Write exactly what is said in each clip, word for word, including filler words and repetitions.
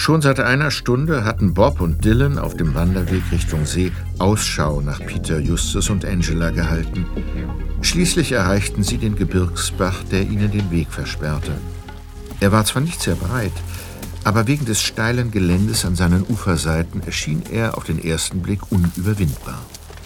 Schon seit einer Stunde hatten Bob und Dylan auf dem Wanderweg Richtung See Ausschau nach Peter, Justus und Angela gehalten. Schließlich erreichten sie den Gebirgsbach, der ihnen den Weg versperrte. Er war zwar nicht sehr breit, aber wegen des steilen Geländes an seinen Uferseiten erschien er auf den ersten Blick unüberwindbar.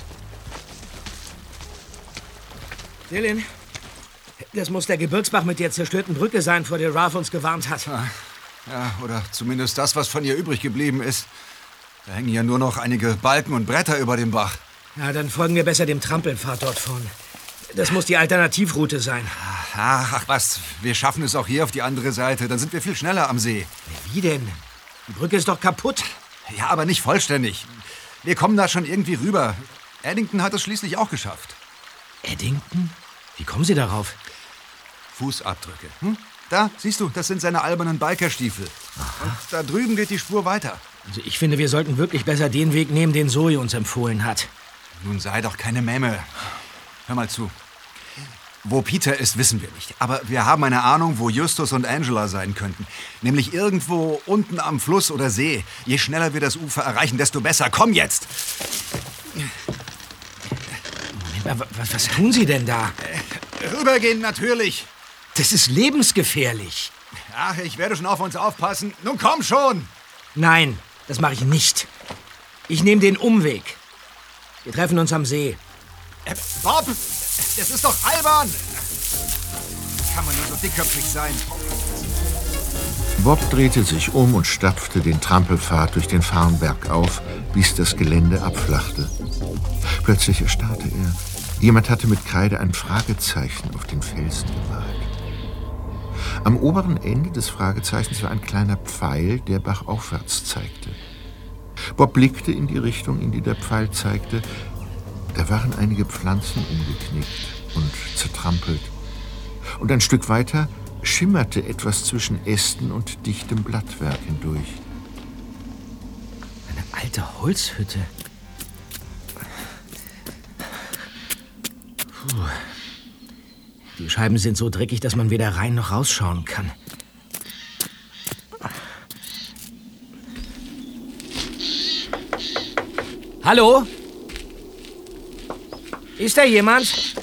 Dylan, das muss der Gebirgsbach mit der zerstörten Brücke sein, vor der Ralph uns gewarnt hat. Ja, ja, oder zumindest das, was von ihr übrig geblieben ist. Da hängen ja nur noch einige Balken und Bretter über dem Bach. Ja, dann folgen wir besser dem Trampelpfad dort vorn. Das muss die Alternativroute sein. Ach, ach was, wir schaffen es auch hier auf die andere Seite. Dann sind wir viel schneller am See. Wie denn? Die Brücke ist doch kaputt. Ja, aber nicht vollständig. Wir kommen da schon irgendwie rüber. Addington hat es schließlich auch geschafft. Addington? Wie kommen Sie darauf? Fußabdrücke. Hm? Da, siehst du, das sind seine albernen Bikerstiefel. Aha. Und da drüben geht die Spur weiter. Also ich finde, wir sollten wirklich besser den Weg nehmen, den Zoe uns empfohlen hat. Nun sei doch keine Memme. Hör mal zu. Wo Peter ist, wissen wir nicht. Aber wir haben eine Ahnung, wo Justus und Angela sein könnten. Nämlich irgendwo unten am Fluss oder See. Je schneller wir das Ufer erreichen, desto besser. Komm jetzt! Moment, was, was tun Sie denn da? Rübergehen, natürlich. Das ist lebensgefährlich. Ach, ich werde schon auf uns aufpassen. Nun komm schon! Nein, das mache ich nicht. Ich nehme den Umweg. Wir treffen uns am See. Äh, Bob! Das ist doch albern! Kann man nur so dickköpfig sein? Bob drehte sich um und stapfte den Trampelpfad durch den Farnberg auf, bis das Gelände abflachte. Plötzlich erstarrte er. Jemand hatte mit Kreide ein Fragezeichen auf den Felsen gemalt. Am oberen Ende des Fragezeichens war ein kleiner Pfeil, der bachaufwärts zeigte. Bob blickte in die Richtung, in die der Pfeil zeigte. Da waren einige Pflanzen umgeknickt und zertrampelt. Und ein Stück weiter schimmerte etwas zwischen Ästen und dichtem Blattwerk hindurch. Eine alte Holzhütte. Puh. Die Scheiben sind so dreckig, dass man weder rein noch rausschauen kann. Hallo? Ist da jemand?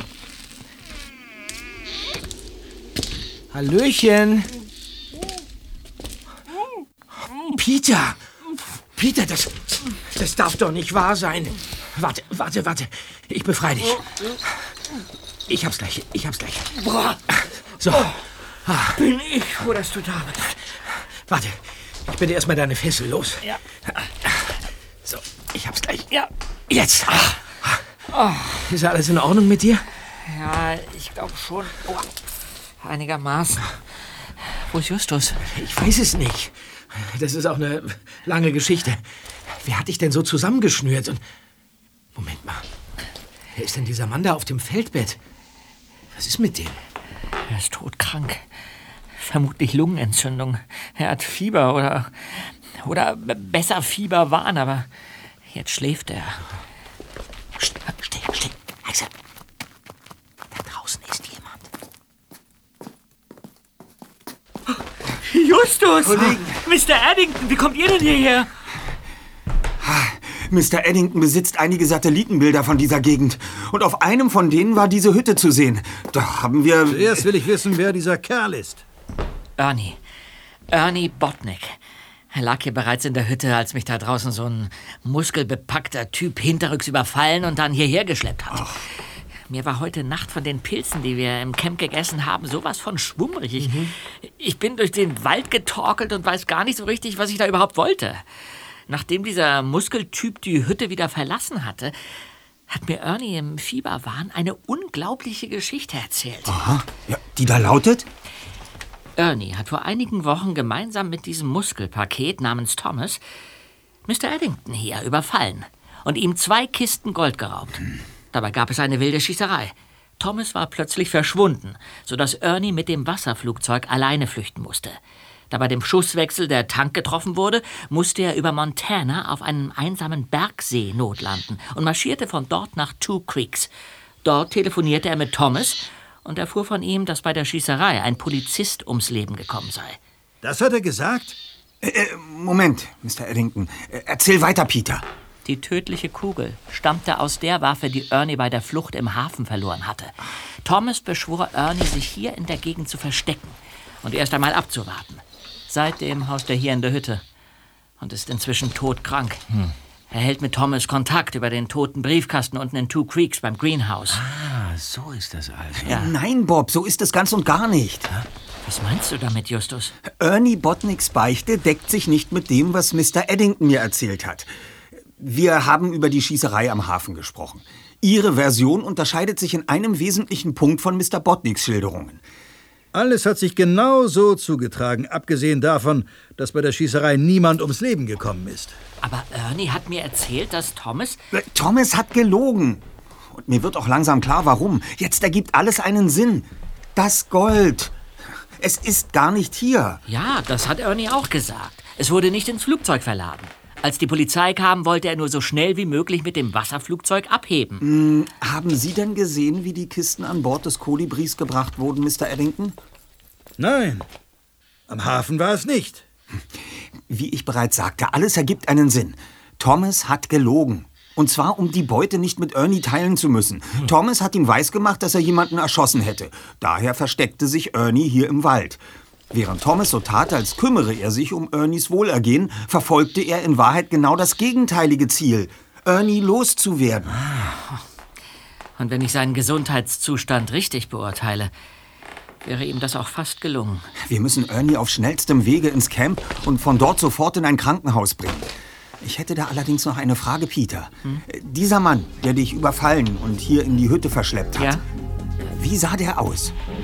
Hallöchen. Peter. Peter, das, das darf doch nicht wahr sein. Warte, warte, warte. Ich befreie dich. Ich hab's gleich, ich hab's gleich. So. Bin ich froh, dass du da bist. Warte, ich bitte erstmal deine Fessel los. Ja. So, ich hab's gleich. Ja. Jetzt. Oh. Ist alles in Ordnung mit dir? Ja, ich glaube schon. Oh. Einigermaßen. Wo ist Justus? Ich weiß es nicht. Das ist auch eine lange Geschichte. Wer hat dich denn so zusammengeschnürt? Und Moment mal. Wer ist denn dieser Mann da auf dem Feldbett? Was ist mit dem? Er ist todkrank. Vermutlich Lungenentzündung. Er hat Fieber oder... Oder besser Fieberwahn, aber jetzt schläft er. Still, still, still. Axel. Da draußen ist jemand. Justus! Kollegen. Mister Addington, wie kommt ihr denn hierher? Mister Addington besitzt einige Satellitenbilder von dieser Gegend. Und auf einem von denen war diese Hütte zu sehen. Da haben wir... Zuerst will ich wissen, wer dieser Kerl ist. Ernie. Ernie Botnick. Er lag hier bereits in der Hütte, als mich da draußen so ein muskelbepackter Typ hinterrücks überfallen und dann hierher geschleppt hat. Ach. Mir war heute Nacht von den Pilzen, die wir im Camp gegessen haben, sowas von schwummrig. Ich, mhm. ich bin durch den Wald getorkelt und weiß gar nicht so richtig, was ich da überhaupt wollte. Nachdem dieser Muskeltyp die Hütte wieder verlassen hatte, hat mir Ernie im Fieberwahn eine unglaubliche Geschichte erzählt. Aha, ja, die da lautet? Ernie hat vor einigen Wochen gemeinsam mit diesem Muskelpaket namens Thomas Mister Addington hier überfallen und ihm zwei Kisten Gold geraubt. Hm. Dabei gab es eine wilde Schießerei. Thomas war plötzlich verschwunden, sodass Ernie mit dem Wasserflugzeug alleine flüchten musste. Da bei dem Schusswechsel der Tank getroffen wurde, musste er über Montana auf einem einsamen Bergsee notlanden und marschierte von dort nach Two Creeks. Dort telefonierte er mit Thomas und erfuhr von ihm, dass bei der Schießerei ein Polizist ums Leben gekommen sei. Das hat er gesagt? Äh, Moment, Mister Eddington. Erzähl weiter, Peter. Die tödliche Kugel stammte aus der Waffe, die Ernie bei der Flucht im Hafen verloren hatte. Thomas beschwor Ernie, sich hier in der Gegend zu verstecken und erst einmal abzuwarten. Seitdem haust er hier in der Hütte und ist inzwischen todkrank. Hm. Er hält mit Thomas Kontakt über den toten Briefkasten unten in Two Creeks beim Greenhouse. Ah, so ist das also. Ja. Nein, Bob, so ist es ganz und gar nicht. Was meinst du damit, Justus? Ernie Botnicks Beichte deckt sich nicht mit dem, was Mister Eddington mir erzählt hat. Wir haben über die Schießerei am Hafen gesprochen. Ihre Version unterscheidet sich in einem wesentlichen Punkt von Mister Botnicks Schilderungen. Alles hat sich genau so zugetragen, abgesehen davon, dass bei der Schießerei niemand ums Leben gekommen ist. Aber Ernie hat mir erzählt, dass Thomas... Thomas hat gelogen. Und mir wird auch langsam klar, warum. Jetzt ergibt alles einen Sinn. Das Gold. Es ist gar nicht hier. Ja, das hat Ernie auch gesagt. Es wurde nicht ins Flugzeug verladen. Als die Polizei kam, wollte er nur so schnell wie möglich mit dem Wasserflugzeug abheben. Hm, haben Sie denn gesehen, wie die Kisten an Bord des Kolibris gebracht wurden, Mister Eddington? Nein, am Hafen war es nicht. Wie ich bereits sagte, alles ergibt einen Sinn. Thomas hat gelogen. Und zwar, um die Beute nicht mit Ernie teilen zu müssen. Hm. Thomas hat ihm weisgemacht, dass er jemanden erschossen hätte. Daher versteckte sich Ernie hier im Wald. Während Thomas so tat, als kümmere er sich um Ernies Wohlergehen, verfolgte er in Wahrheit genau das gegenteilige Ziel, Ernie loszuwerden. Und wenn ich seinen Gesundheitszustand richtig beurteile, wäre ihm das auch fast gelungen. Wir müssen Ernie auf schnellstem Wege ins Camp und von dort sofort in ein Krankenhaus bringen. Ich hätte da allerdings noch eine Frage, Peter. Hm? Dieser Mann, der dich überfallen und hier in die Hütte verschleppt hat, ja? Wie sah der aus?